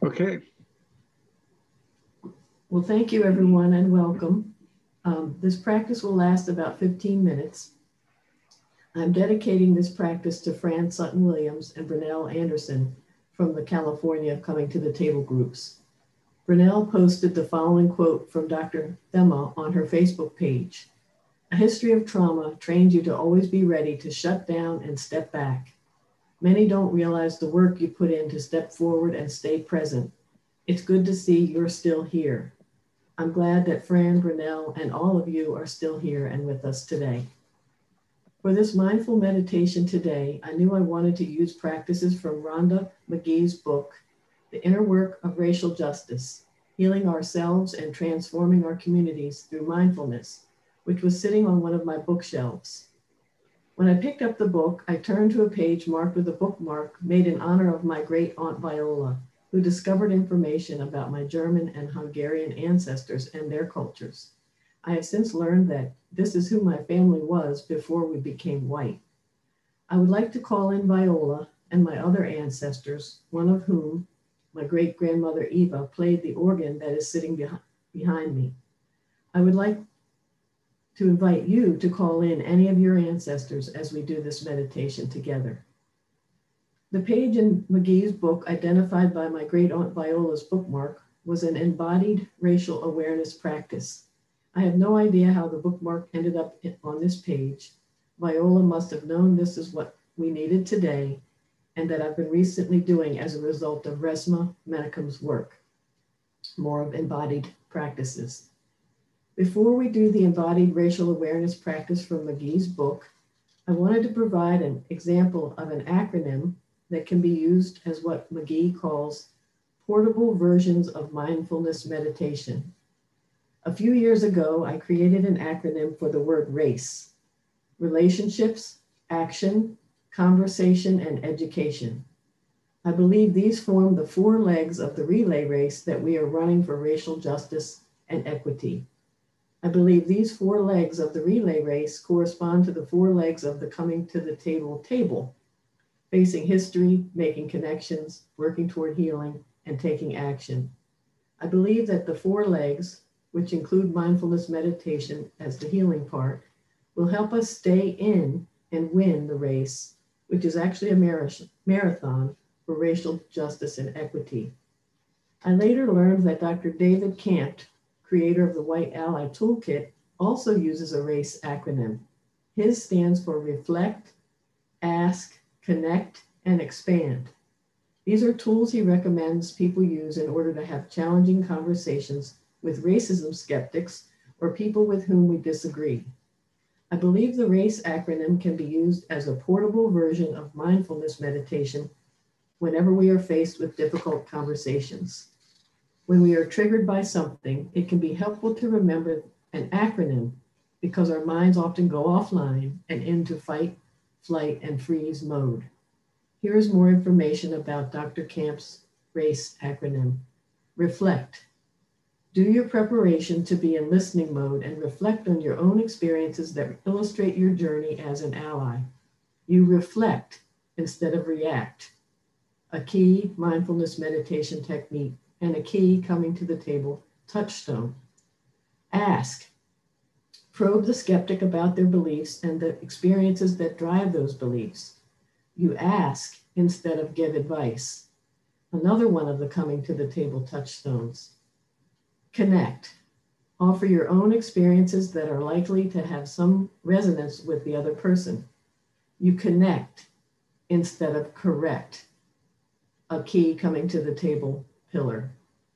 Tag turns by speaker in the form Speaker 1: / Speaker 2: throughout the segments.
Speaker 1: Okay.
Speaker 2: Well, thank you everyone and welcome. This practice will last about 15 minutes. I'm dedicating this practice to Fran Sutton Williams and Brunel Anderson from the California Coming to the Table groups. Brunel posted the following quote from Dr. Thema on her Facebook page. A history of trauma trains you to always be ready to shut down and step back. Many don't realize the work you put in to step forward and stay present. It's good to see you're still here. I'm glad that Fran, Brunel, and all of you are still here and with us today. For this mindful meditation today, I knew I wanted to use practices from Rhonda McGee's book, The Inner Work of Racial Justice, Healing Ourselves and Transforming Our Communities Through Mindfulness, which was sitting on one of my bookshelves. When I picked up the book, I turned to a page marked with a bookmark made in honor of my great aunt Viola, who discovered information about my German and Hungarian ancestors and their cultures. I have since learned that this is who my family was before we became white. I would like to call in Viola and my other ancestors, one of whom, my great-grandmother Eva, played the organ that is sitting behind me. I would like to invite you to call in any of your ancestors as we do this meditation together. The page in McGee's book, identified by my great aunt Viola's bookmark, was an embodied racial awareness practice. I have no idea how the bookmark ended up on this page. Viola must have known this is what we needed today, and that I've been recently doing as a result of Resmaa Menakem's work, more of embodied practices. Before we do the embodied racial awareness practice from McGee's book, I wanted to provide an example of an acronym that can be used as what McGee calls portable versions of mindfulness meditation. A few years ago, I created an acronym for the word RACE: relationships, action, conversation, and education. I believe these form the four legs of the relay race that we are running for racial justice and equity. I believe these four legs of the relay race correspond to the four legs of the coming to the table, facing history, making connections, working toward healing, and taking action. I believe that the four legs, which include mindfulness meditation as the healing part, will help us stay in and win the race, which is actually a marathon for racial justice and equity. I later learned that Dr. David Campt, creator of the White Ally Toolkit, also uses a RACE acronym. His stands for reflect, ask, connect, and expand. These are tools he recommends people use in order to have challenging conversations with racism skeptics or people with whom we disagree. I believe the RACE acronym can be used as a portable version of mindfulness meditation whenever we are faced with difficult conversations. When we are triggered by something, it can be helpful to remember an acronym because our minds often go offline and into fight, flight, and freeze mode. Here is more information about Dr. Camp's RACE acronym. Reflect. Do your preparation to be in listening mode and reflect on your own experiences that illustrate your journey as an ally. You reflect instead of react. A key mindfulness meditation technique and a key coming to the table touchstone. Ask. Probe the skeptic about their beliefs and the experiences that drive those beliefs. You ask instead of give advice. Another one of the coming to the table touchstones. Connect. Offer your own experiences that are likely to have some resonance with the other person. You connect instead of correct. A key coming to the table pillar.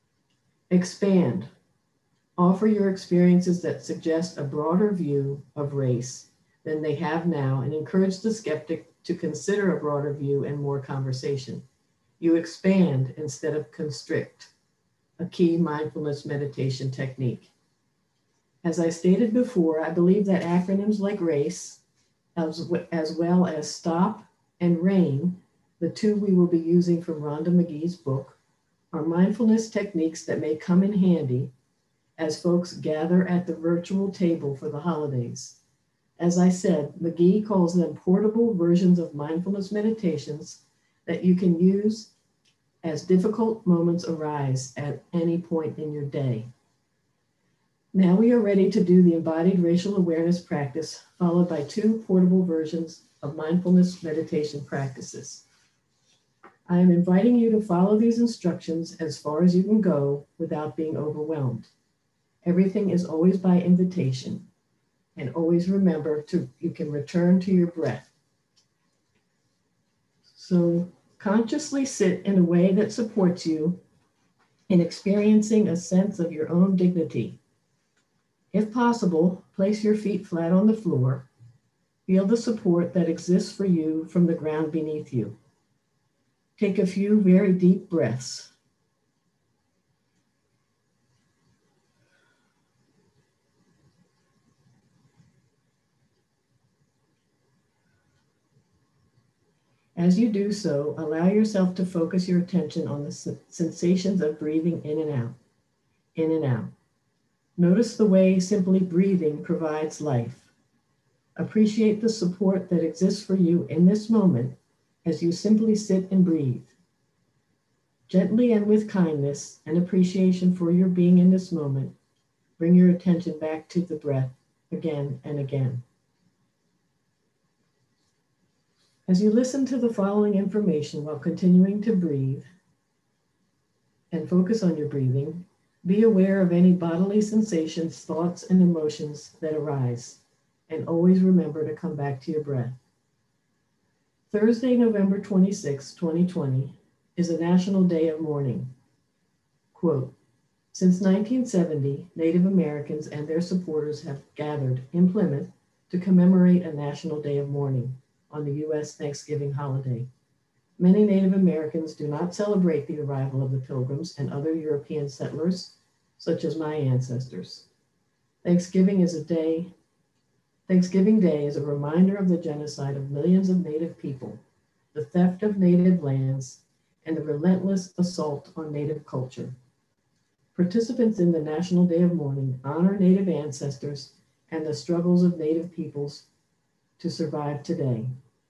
Speaker 2: Expand. Offer your experiences that suggest a broader view of race than they have now and encourage the skeptic to consider a broader view and more conversation. You expand instead of constrict. A key mindfulness meditation technique. As I stated before, I believe that acronyms like RACE, as well as STOP and RAIN, the two we will be using from Rhonda McGee's book, are mindfulness techniques that may come in handy as folks gather at the virtual table for the holidays. As I said, McGee calls them portable versions of mindfulness meditations that you can use as difficult moments arise at any point in your day. Now we are ready to do the embodied racial awareness practice, followed by 2 portable versions of mindfulness meditation practices. I am inviting you to follow these instructions as far as you can go without being overwhelmed. Everything is always by invitation, and always remember you can return to your breath. So consciously sit in a way that supports you in experiencing a sense of your own dignity. If possible, place your feet flat on the floor. Feel the support that exists for you from the ground beneath you. Take a few very deep breaths. As you do so, allow yourself to focus your attention on the sensations of breathing in and out, in and out. Notice the way simply breathing provides life. Appreciate the support that exists for you in this moment as you simply sit and breathe. Gently and with kindness and appreciation for your being in this moment, bring your attention back to the breath again and again. As you listen to the following information while continuing to breathe and focus on your breathing, be aware of any bodily sensations, thoughts, and emotions that arise, and always remember to come back to your breath. Thursday, November 26, 2020, is a National Day of Mourning. Quote, since 1970, Native Americans and their supporters have gathered in Plymouth to commemorate a National Day of Mourning on the U.S. Thanksgiving holiday. Many Native Americans do not celebrate the arrival of the Pilgrims and other European settlers, such as my ancestors. Thanksgiving Day is a reminder of the genocide of millions of Native people, the theft of Native lands, and the relentless assault on Native culture. Participants in the National Day of Mourning honor Native ancestors and the struggles of Native peoples to survive today.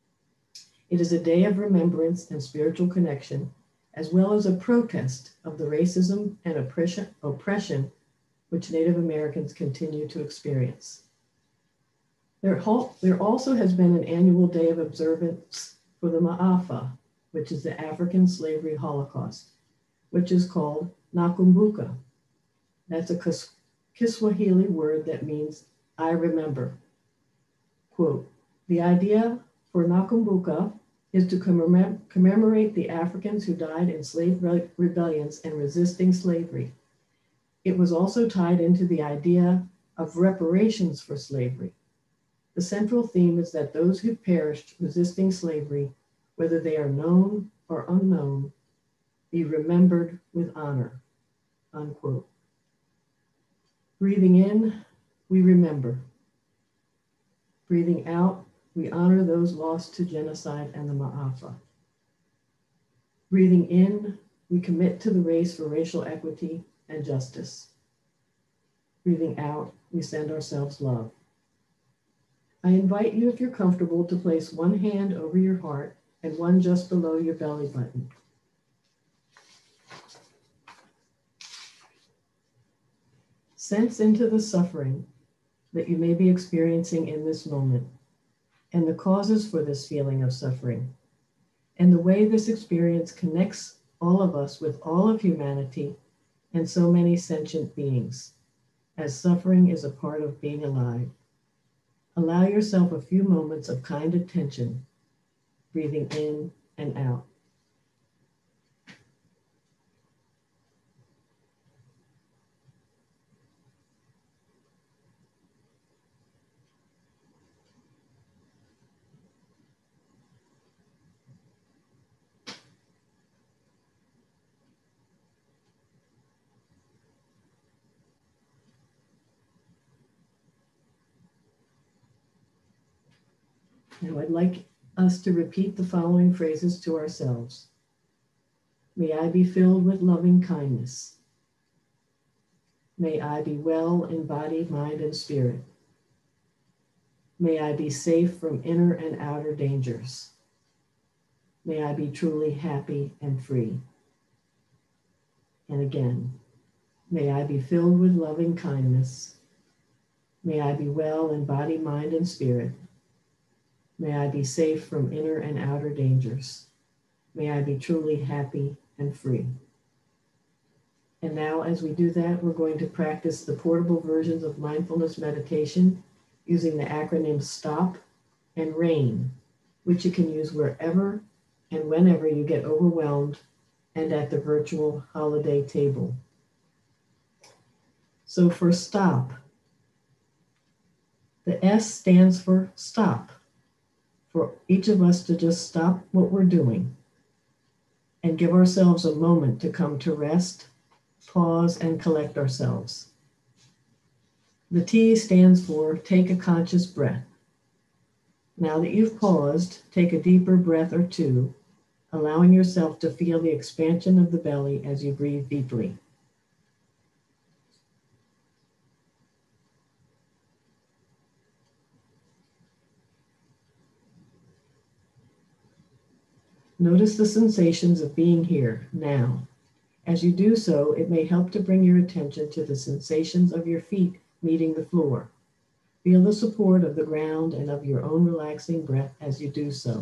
Speaker 2: It is a day of remembrance and spiritual connection, as well as a protest of the racism and oppression which Native Americans continue to experience. There also has been an annual day of observance for the Ma'afa, which is the African Slavery Holocaust, which is called Nakumbuka. That's a Kiswahili word that means I remember. Quote, the idea for Nakumbuka is to commemorate the Africans who died in slave rebellions and resisting slavery. It was also tied into the idea of reparations for slavery. The central theme is that those who perished resisting slavery, whether they are known or unknown, be remembered with honor, unquote. Breathing in, we remember. Breathing out, we honor those lost to genocide and the Ma'afa. Breathing in, we commit to the race for racial equity and justice. Breathing out, we send ourselves love. I invite you, if you're comfortable, to place one hand over your heart and one just below your belly button. Sense into the suffering that you may be experiencing in this moment, and the causes for this feeling of suffering, and the way this experience connects all of us with all of humanity and so many sentient beings, as suffering is a part of being alive. Allow yourself a few moments of kind attention, breathing in and out. Now I'd like us to repeat the following phrases to ourselves. May I be filled with loving kindness. May I be well in body, mind, and spirit. May I be safe from inner and outer dangers. May I be truly happy and free. and again. May I be filled with loving kindness. May I be well in body, mind, and spirit. May I be safe from inner and outer dangers. May I be truly happy and free. And now, as we do that, we're going to practice the portable versions of mindfulness meditation using the acronym STOP and RAIN, which you can use wherever and whenever you get overwhelmed and at the virtual holiday table. So for STOP, the S stands for stop, for each of us to just stop what we're doing and give ourselves a moment to come to rest, pause, and collect ourselves. The T stands for take a conscious breath. Now that you've paused, take a deeper breath or two, allowing yourself to feel the expansion of the belly as you breathe deeply. Notice the sensations of being here now. As you do so, it may help to bring your attention to the sensations of your feet meeting the floor. Feel the support of the ground and of your own relaxing breath as you do so.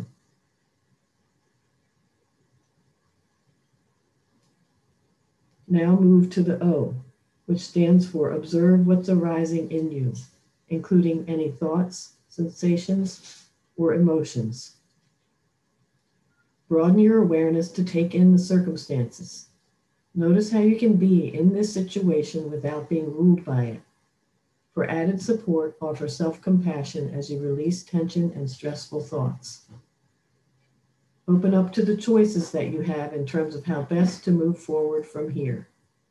Speaker 2: Now move to the O, which stands for observe what's arising in you, including any thoughts, sensations, or emotions. Broaden your awareness to take in the circumstances. Notice how you can be in this situation without being ruled by it. For added support, offer self-compassion as you release tension and stressful thoughts. Open up to the choices that you have in terms of how best to move forward from here.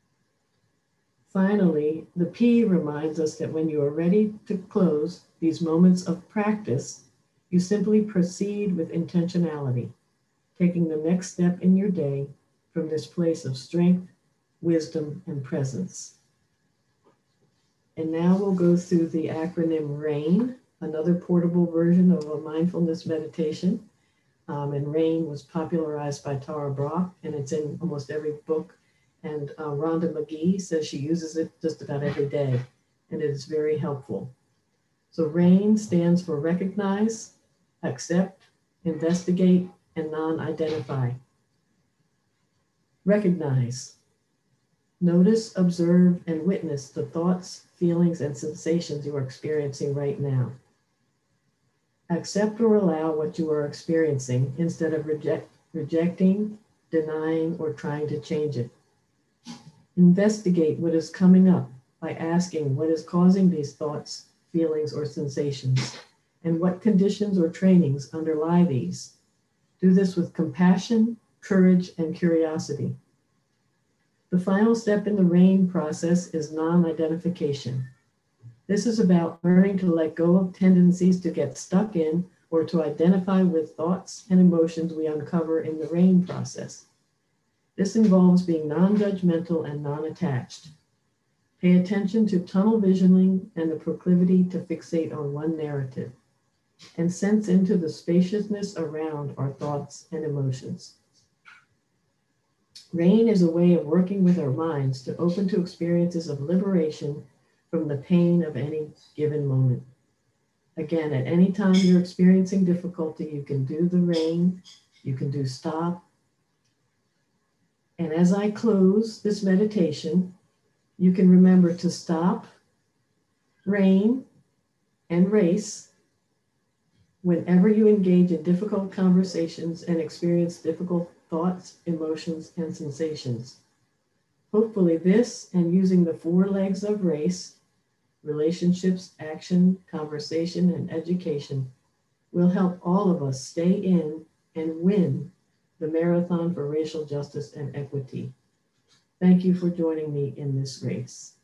Speaker 2: Finally, the P reminds us that when you are ready to close these moments of practice, you simply proceed with intentionality, taking the next step in your day from this place of strength, wisdom, and presence. And now we'll go through the acronym RAIN, another portable version of a mindfulness meditation. And RAIN was popularized by Tara Brach, and it's in almost every book. And Rhonda McGee says she uses it just about every day, and it is very helpful. So RAIN stands for recognize, accept, investigate, and non-identify. Recognize. Notice, observe, and witness the thoughts, feelings, and sensations you are experiencing right now. Accept or allow what you are experiencing instead of rejecting, denying, or trying to change it. Investigate what is coming up by asking what is causing these thoughts, feelings, or sensations, and what conditions or trainings underlie these. Do this with compassion, courage, and curiosity. The final step in the RAIN process is non-identification. This is about learning to let go of tendencies to get stuck in or to identify with thoughts and emotions we uncover in the RAIN process. This involves being non-judgmental and non-attached. Pay attention to tunnel visioning and the proclivity to fixate on one narrative, and sense into the spaciousness around our thoughts and emotions. RAIN is a way of working with our minds to open to experiences of liberation from the pain of any given moment. Again, at any time you're experiencing difficulty, you can do the RAIN, you can do stop. And as I close this meditation, you can remember to stop, RAIN, and race whenever you engage in difficult conversations and experience difficult thoughts, emotions, and sensations. Hopefully this and using the 4 legs of RACE, relationships, action, conversation, and education, will help all of us stay in and win the marathon for racial justice and equity. Thank you for joining me in this race.